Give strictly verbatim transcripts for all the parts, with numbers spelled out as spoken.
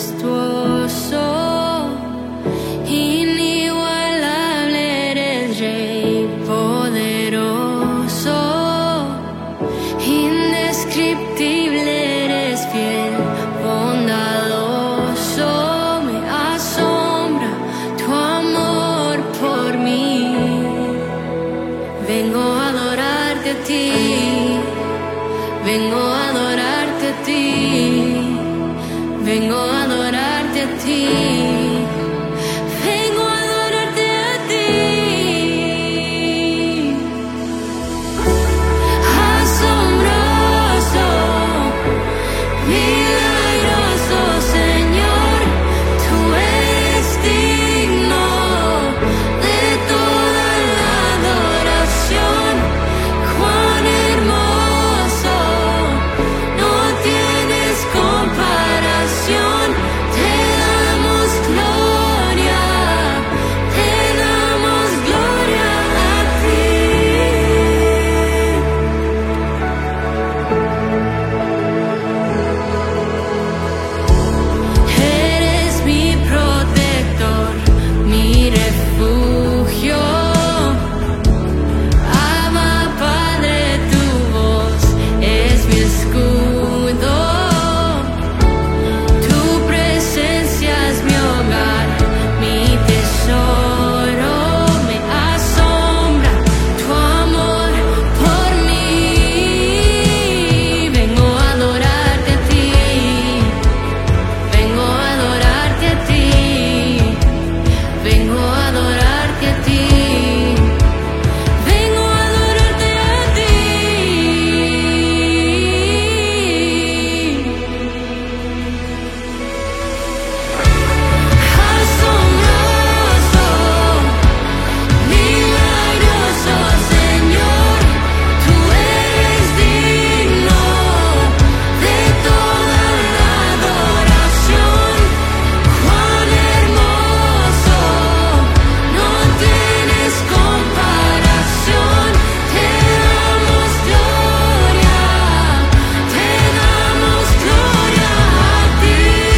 majestuoso, inigualable eres, Rey poderoso, indescriptible eres, fiel, bondadoso. Me asombra tu amor por mí. Vengo a adorarte a ti, vengo a adorarte a ti, vengo a adorarte a ti, vengo a adorarte a ti. Asombroso, milagroso Señor, tú eres digno de toda la adoración. Cuán hermoso, no tienes comparación. Te damos gloria, te damos gloria a ti. Eres mi protector, mi refugio. Abba, Padre, tu voz es mi escudo. Tu presencia es mi hogar, mi tesoro. Me asombra tu amor por mí. Vengo a adorarte a ti, vengo a adorarte a ti, vengo a adorarte a ti, vengo a adorarte a ti. Asombroso, milagroso Señor, tú eres digno de toda la adoración. Cuán hermoso, no tienes comparación. Te damos gloria, te damos gloria a ti.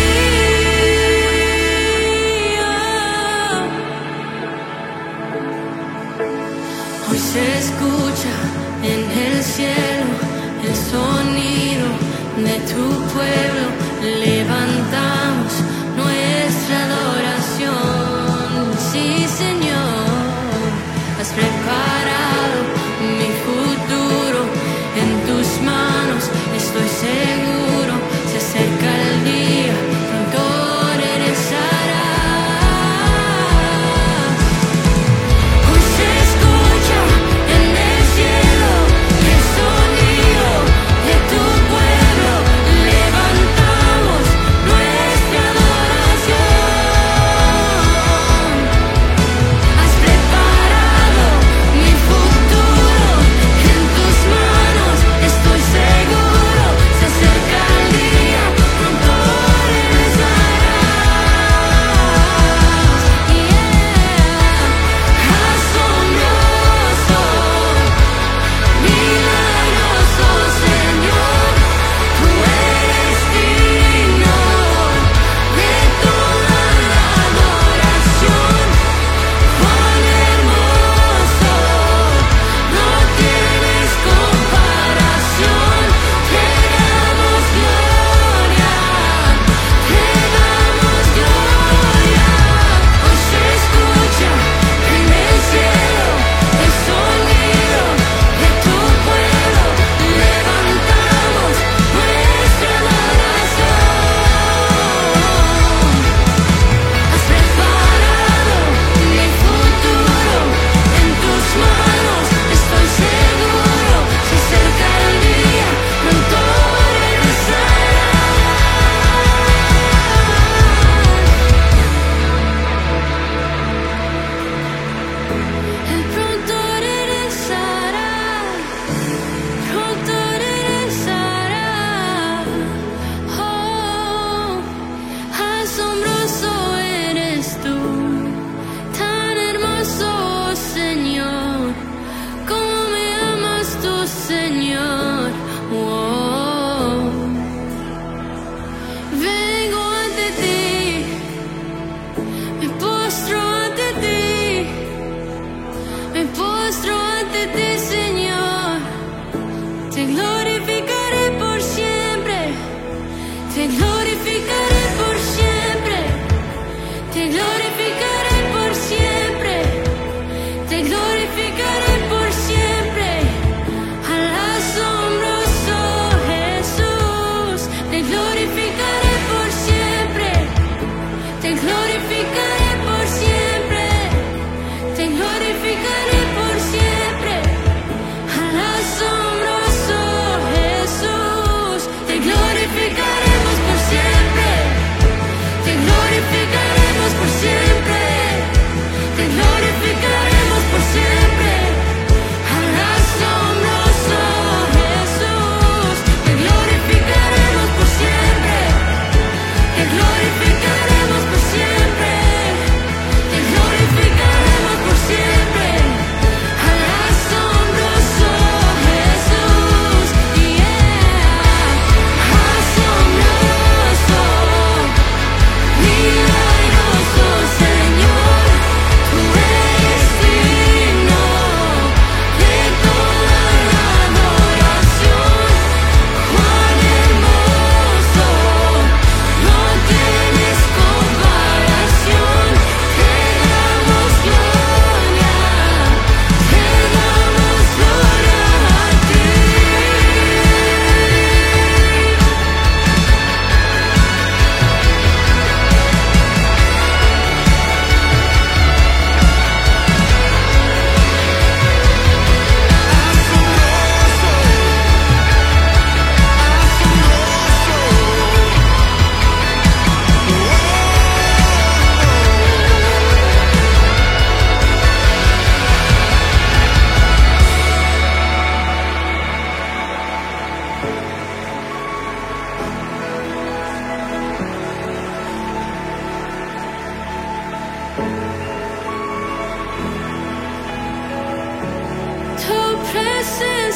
Hoy se escucha en el cielo el sonido de tu pueblo. Levantamos nuestra adoración. Sí, Señor, has preparado mi futuro. En tus manos estoy seguro. Se acerca el día, pronto regresarás. Hoy se escucha en el cielo el sonido de tu pueblo. Levantamos nuestra adoración. Has preparado mi futuro. En tus manos estoy seguro. Se acerca el día, pronto regresarás. Yeah. Asombroso, milagroso Señor, tú eres digno de toda la adoración. Cuán hermoso, no tienes comparación. Te damos gloria, te damos gloria. Hoy se escucha en el cielo el sonido de tu pueblo. Levantamos nuestra adoración. Has preparado mi futuro. En tus manos estoy seguro. Se acerca el día, pronto regresarás. Él pronto regresará, pronto regresará. Oh, asombroso eres tú, tan hermoso, Señor. Cómo me amas tú, Señor. Oh, vengo ante ti.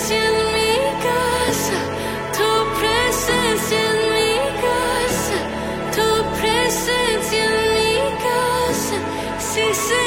presencia en mi casa, tu presencia en mi casa, tu presencia en mi casa, sí, Señor.